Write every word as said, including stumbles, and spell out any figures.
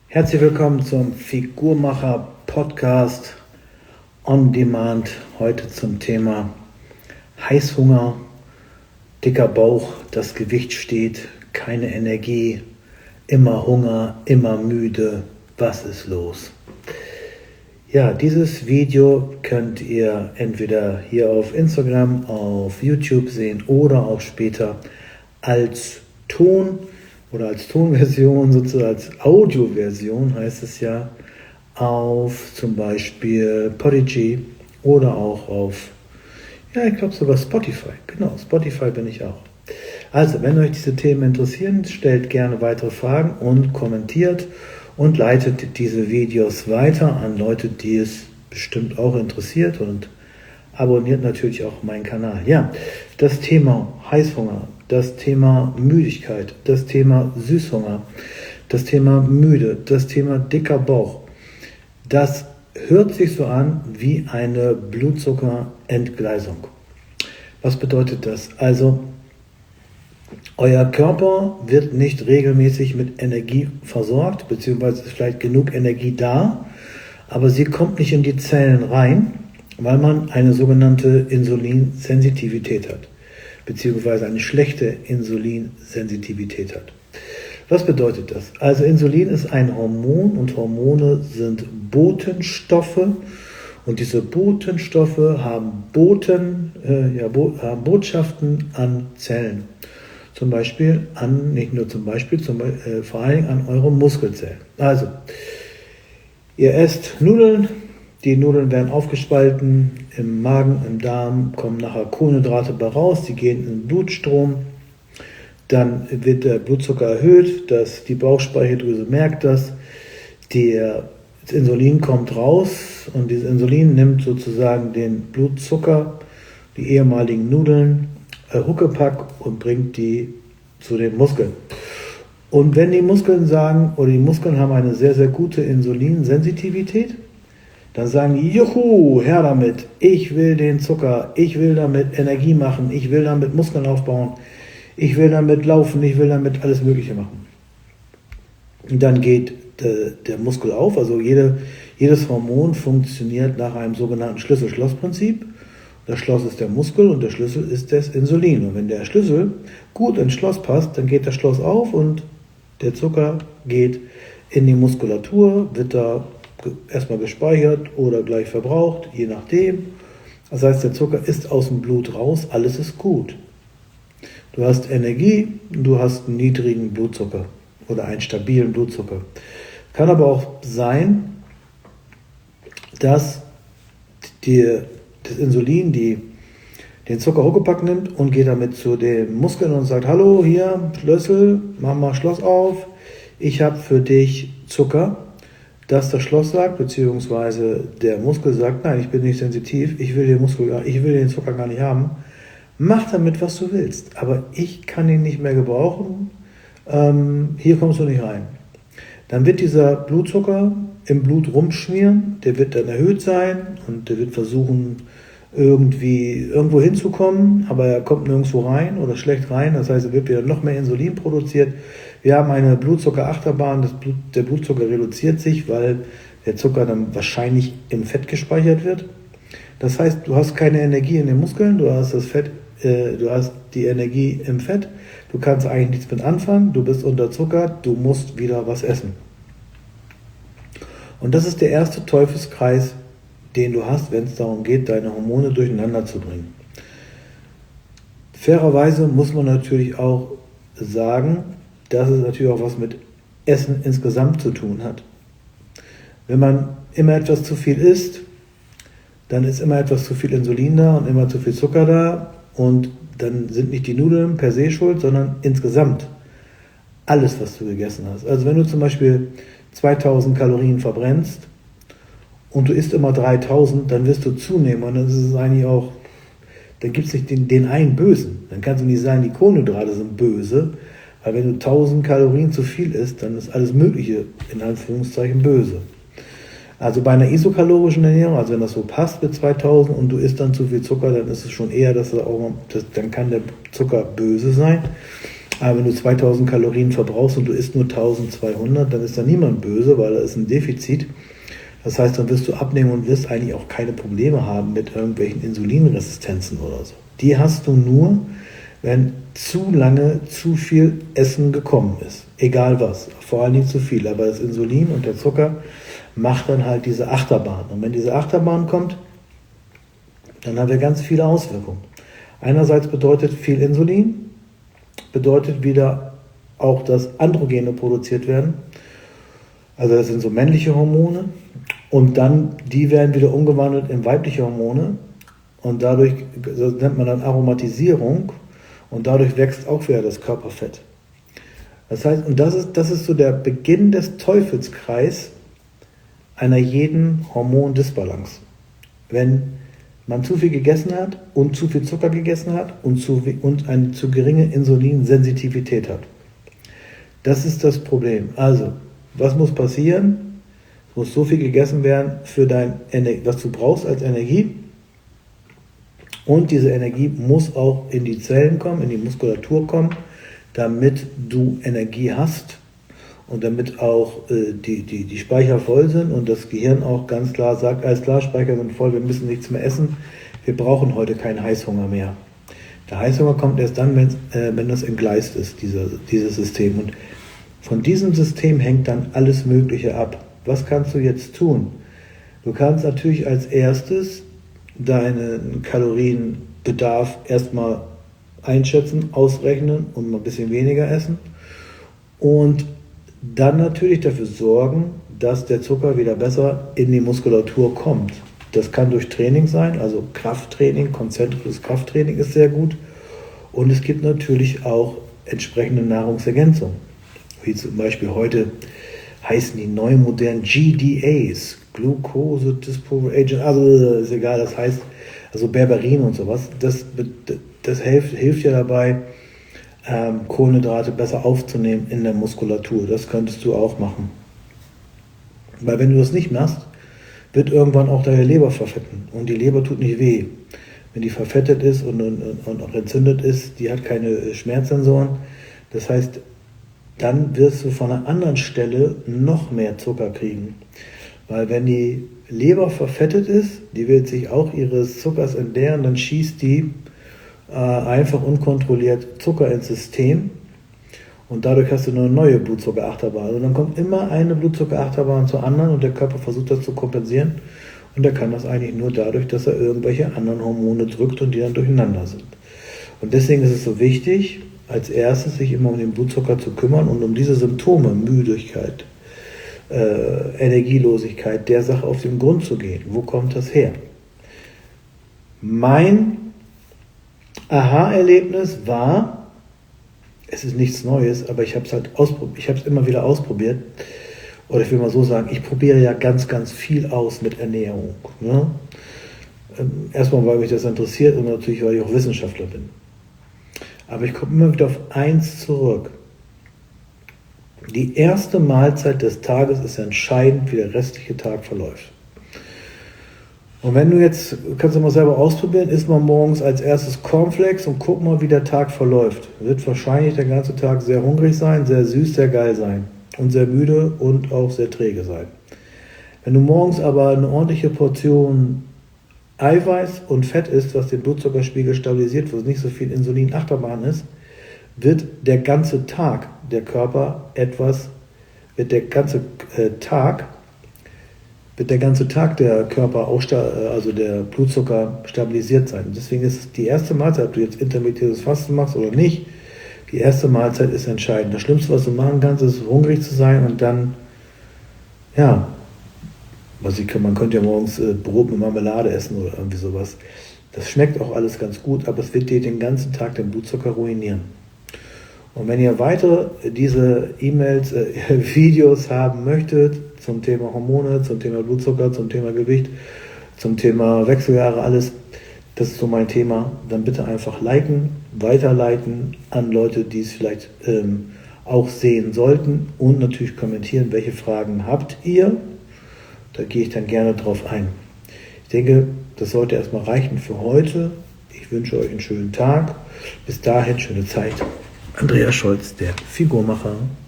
Herzlich willkommen zum Figurmacher Podcast on Demand. Heute zum Thema Heißhunger, dicker Bauch, das Gewicht steht, keine Energie, immer Hunger, immer müde. Was ist los? Ja, dieses Video könnt ihr entweder hier auf Instagram, auf YouTube sehen oder auch später als Ton oder als Tonversion, sozusagen als Audioversion heißt es ja, auf zum Beispiel Podigy oder auch auf, ja, ich glaube sogar Spotify. Genau, Spotify bin ich auch. Also, wenn euch diese Themen interessieren, stellt gerne weitere Fragen und kommentiert und leitet diese Videos weiter an Leute, die es bestimmt auch interessiert, und abonniert natürlich auch meinen Kanal. Ja, das Thema Heißhunger, das Thema Müdigkeit, das Thema Süßhunger, das Thema müde, das Thema dicker Bauch, das hört sich so an wie eine Blutzuckerentgleisung. Was bedeutet das? Also, euer Körper wird nicht regelmäßig mit Energie versorgt, beziehungsweise ist vielleicht genug Energie da, aber sie kommt nicht in die Zellen rein, weil man eine sogenannte Insulinsensitivität hat, beziehungsweise eine schlechte Insulinsensitivität hat. Was bedeutet das? Also Insulin ist ein Hormon und Hormone sind Botenstoffe, und diese Botenstoffe haben, Boten, äh, ja, Bo- haben Botschaften an Zellen. Zum Beispiel an, nicht nur zum Beispiel, zum, äh, vor allen Dingen an eure Muskelzellen. Also, ihr esst Nudeln, die Nudeln werden aufgespalten, im Magen, im Darm kommen nachher Kohlenhydrate bei raus, die gehen in den Blutstrom, dann wird der Blutzucker erhöht, dass die Bauchspeicheldrüse merkt das, der, das Insulin kommt raus und dieses Insulin nimmt sozusagen den Blutzucker, die ehemaligen Nudeln, Huckepack, und bringt die zu den Muskeln. Und wenn die Muskeln sagen, oder die Muskeln haben eine sehr, sehr gute Insulinsensitivität, dann sagen die, juhu, her damit, ich will den Zucker, ich will damit Energie machen, ich will damit Muskeln aufbauen, ich will damit laufen, ich will damit alles Mögliche machen. Und dann geht der, der Muskel auf, also jede, jedes Hormon funktioniert nach einem sogenannten Schlüssel-Schloss-Prinzip. Das Schloss ist der Muskel und der Schlüssel ist das Insulin. Und wenn der Schlüssel gut ins Schloss passt, dann geht das Schloss auf und der Zucker geht in die Muskulatur, wird da erstmal gespeichert oder gleich verbraucht, je nachdem. Das heißt, der Zucker ist aus dem Blut raus, alles ist gut. Du hast Energie, du hast einen niedrigen Blutzucker oder einen stabilen Blutzucker. Kann aber auch sein, dass die das Insulin die, den Zucker Huckepack nimmt und geht damit zu den Muskeln und sagt, hallo, hier, Schlüssel, mach mal Schloss auf, ich habe für dich Zucker. Dass das Schloss sagt, beziehungsweise der Muskel sagt, nein, ich bin nicht sensitiv, ich will den Muskel, ich will den Zucker gar nicht haben, mach damit, was du willst, aber ich kann ihn nicht mehr gebrauchen, ähm, hier kommst du nicht rein. Dann wird dieser Blutzucker im Blut rumschmieren, der wird dann erhöht sein und der wird versuchen, irgendwie irgendwo hinzukommen, aber er kommt nirgendwo rein oder schlecht rein, das heißt, es wird wieder noch mehr Insulin produziert. Wir haben eine Blutzuckerachterbahn, das Blut, der Blutzucker reduziert sich, weil der Zucker dann wahrscheinlich im Fett gespeichert wird. Das heißt, du hast keine Energie in den Muskeln, du hast das Fett, äh, du hast die Energie im Fett, du kannst eigentlich nichts mit anfangen, du bist unterzuckert, du musst wieder was essen. Und das ist der erste Teufelskreis, den du hast, wenn es darum geht, deine Hormone durcheinander zu bringen. Fairerweise muss man natürlich auch sagen, dass es natürlich auch was mit Essen insgesamt zu tun hat. Wenn man immer etwas zu viel isst, dann ist immer etwas zu viel Insulin da und immer zu viel Zucker da, und dann sind nicht die Nudeln per se schuld, sondern insgesamt alles, was du gegessen hast. Also wenn du zum Beispiel zweitausend Kalorien verbrennst und du isst immer dreitausend, dann wirst du zunehmen, und dann ist es eigentlich auch, dann gibt es nicht den, den einen Bösen. Dann kannst du nicht sagen, die Kohlenhydrate sind böse, weil wenn du tausend Kalorien zu viel isst, dann ist alles Mögliche in Anführungszeichen böse. Also bei einer isokalorischen Ernährung, also wenn das so passt mit zweitausend und du isst dann zu viel Zucker, dann ist es schon eher, dass, auch, dass dann kann der Zucker böse sein. Aber wenn du zweitausend Kalorien verbrauchst und du isst nur eintausendzweihundert, dann ist da niemand böse, weil da ist ein Defizit. Das heißt, dann wirst du abnehmen und wirst eigentlich auch keine Probleme haben mit irgendwelchen Insulinresistenzen oder so. Die hast du nur, wenn zu lange zu viel Essen gekommen ist. Egal was, vor allem nicht zu viel. Aber das Insulin und der Zucker macht dann halt diese Achterbahn. Und wenn diese Achterbahn kommt, dann haben wir ganz viele Auswirkungen. Einerseits bedeutet viel Insulin, bedeutet wieder auch, dass Androgene produziert werden. Also das sind so männliche Hormone. Und dann, die werden wieder umgewandelt in weibliche Hormone. Und dadurch, das nennt man dann Aromatisierung. Und dadurch wächst auch wieder das Körperfett. Das heißt, und das ist, das ist so der Beginn des Teufelskreis einer jeden Hormondisbalance. Wenn man zu viel gegessen hat und zu viel Zucker gegessen hat und, zu, und eine zu geringe Insulinsensitivität hat. Das ist das Problem. Also, was muss passieren? Es muss so viel gegessen werden, für dein, was du brauchst als Energie. Und diese Energie muss auch in die Zellen kommen, in die Muskulatur kommen, damit du Energie hast und damit auch äh, die, die, die Speicher voll sind und das Gehirn auch ganz klar sagt, alles klar, Speicher sind voll, wir müssen nichts mehr essen, wir brauchen heute keinen Heißhunger mehr. Der Heißhunger kommt erst dann, wenn, äh, wenn das entgleist ist, dieser, dieses System. Und von diesem System hängt dann alles Mögliche ab. Was kannst du jetzt tun? Du kannst natürlich als erstes deinen Kalorienbedarf erstmal einschätzen, ausrechnen und mal ein bisschen weniger essen. Und dann natürlich dafür sorgen, dass der Zucker wieder besser in die Muskulatur kommt. Das kann durch Training sein, also Krafttraining, konzentrisches Krafttraining ist sehr gut. Und es gibt natürlich auch entsprechende Nahrungsergänzungen, wie zum Beispiel heute heißen die neu modernen G D As, Glucose Disposer Agent, also ist egal, das heißt, also Berberin und sowas, das, das hilft, hilft ja dabei, ähm, Kohlenhydrate besser aufzunehmen in der Muskulatur. Das könntest du auch machen. Weil wenn du das nicht machst, wird irgendwann auch deine Leber verfetten. Und die Leber tut nicht weh. Wenn die verfettet ist und, und, und auch entzündet ist, die hat keine Schmerzsensoren. Das heißt, dann wirst du von einer anderen Stelle noch mehr Zucker kriegen. Weil wenn die Leber verfettet ist, die will sich auch ihres Zuckers entleeren, dann schießt die äh, einfach unkontrolliert Zucker ins System und dadurch hast du eine neue Blutzuckerachterbahn. Also dann kommt immer eine Blutzuckerachterbahn zur anderen und der Körper versucht das zu kompensieren und er kann das eigentlich nur dadurch, dass er irgendwelche anderen Hormone drückt und die dann durcheinander sind. Und deswegen ist es so wichtig, als erstes sich immer um den Blutzucker zu kümmern und um diese Symptome, Müdigkeit, Äh, Energielosigkeit, der Sache auf den Grund zu gehen. Wo kommt das her? Mein Aha-Erlebnis war, es ist nichts Neues, aber ich habe es halt ausprobiert, ich habe es immer wieder ausprobiert, oder ich will mal so sagen, ich probiere ja ganz, ganz viel aus mit Ernährung. Ne? Ähm, erstmal, weil mich das interessiert und natürlich, weil ich auch Wissenschaftler bin. Aber ich komme immer wieder auf eins zurück. Die erste Mahlzeit des Tages ist entscheidend, wie der restliche Tag verläuft. Und wenn du jetzt, kannst du mal selber ausprobieren, isst mal morgens als erstes Cornflakes und guck mal, wie der Tag verläuft. Wird wahrscheinlich der ganze Tag sehr hungrig sein, sehr süß, sehr geil sein und sehr müde und auch sehr träge sein. Wenn du morgens aber eine ordentliche Portion Eiweiß und Fett isst, was den Blutzuckerspiegel stabilisiert, wo es nicht so viel Insulin-Achterbahn ist, wird der ganze Tag der Körper etwas, wird der ganze äh, Tag, wird der ganze Tag der Körper auch, also der Blutzucker stabilisiert sein. Deswegen ist die erste Mahlzeit, ob du jetzt intermittierendes Fasten machst oder nicht, die erste Mahlzeit ist entscheidend. Das Schlimmste, was du machen kannst, ist hungrig zu sein und dann, ja, was ich, man könnte ja morgens äh, Brot mit Marmelade essen oder irgendwie sowas. Das schmeckt auch alles ganz gut, aber es wird dir den ganzen Tag den Blutzucker ruinieren. Und wenn ihr weitere diese E-Mails, äh, Videos haben möchtet zum Thema Hormone, zum Thema Blutzucker, zum Thema Gewicht, zum Thema Wechseljahre, alles, das ist so mein Thema, dann bitte einfach liken, weiterleiten an Leute, die es vielleicht ähm, auch sehen sollten und natürlich kommentieren, welche Fragen habt ihr. Da gehe ich dann gerne drauf ein. Ich denke, das sollte erstmal reichen für heute. Ich wünsche euch einen schönen Tag. Bis dahin, schöne Zeit. Andreas Scholz, der Figurmacher.